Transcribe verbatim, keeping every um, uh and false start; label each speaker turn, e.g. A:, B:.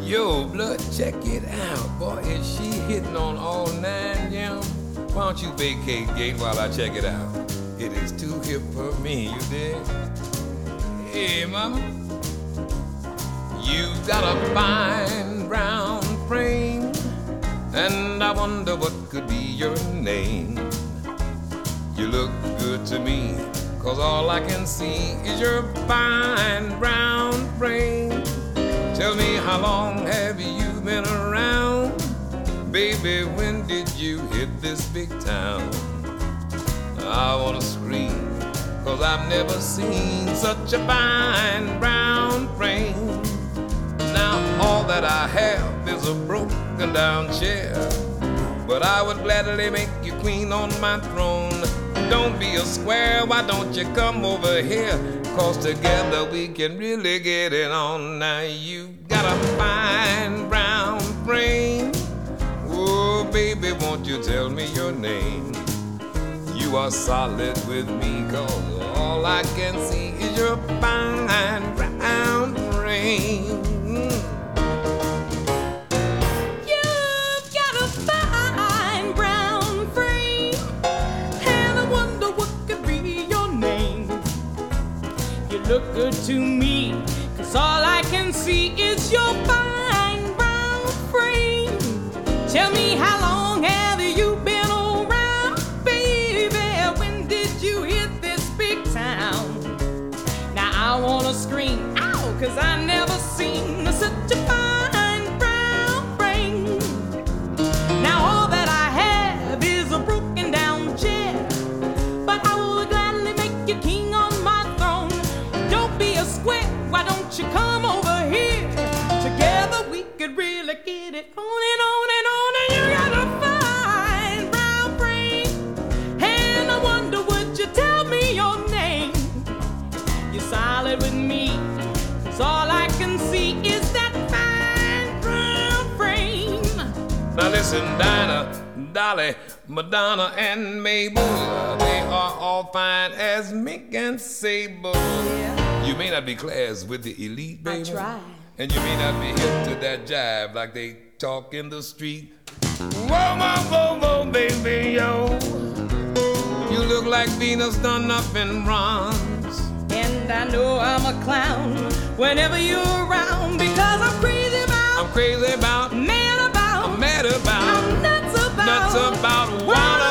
A: Yo, blood, check it out. Boy, is she hitting on all nine, Jim? Why don't you vacate gate while I check it out? It is too hip for me, you dig? Hey, mama. You got a fine brown frame, and I wonder what could be your name. You look good to me, 'cause all I can see is your fine brown frame. Tell me, how long have you been around? Baby, when did you hit this big town? I wanna scream, 'cause I've never seen such a fine brown frame. Now all that I have is a broken down chair, but I would gladly make you queen on my throne. Don't be a square, why don't you come over here? 'Cause together we can really get it on. Now you got a fine brown frame. Oh baby, won't you tell me your name? You are solid with me, 'cause all I can see is your fine brown frame.
B: You've got a fine brown frame, and I wonder what could be your name. You look good to me, 'cause all I can see is your fine brown frame. Tell me, how long have you been around, baby? When did you hit this big town? Now I wanna scream, ow, 'cause I never seen such a fine brown frame. Now all that I have is a broken down chair, but I will gladly make you king on my throne. Don't be a square, why don't you come over here? Together we could really get it on and on and on. And you got a fine brown frame, and I wonder, would you tell me your name? You're solid with me, 'cause all I can see is that fine brown frame.
A: Now listen, Dinah, Dolly, Madonna, and Mabel, they are all fine as Mink and Sable. You may not be class with the elite, baby.
B: I try.
A: And you may not be hip to that jive like they talk in the street. Whoa, whoa, whoa, whoa, baby, yo. You look like Venus done up in bronze.
B: And I know I'm a clown whenever you're around, because I'm crazy about,
A: I'm crazy about,
B: mad about,
A: I'm mad about,
B: I'm nuts about,
A: nuts about what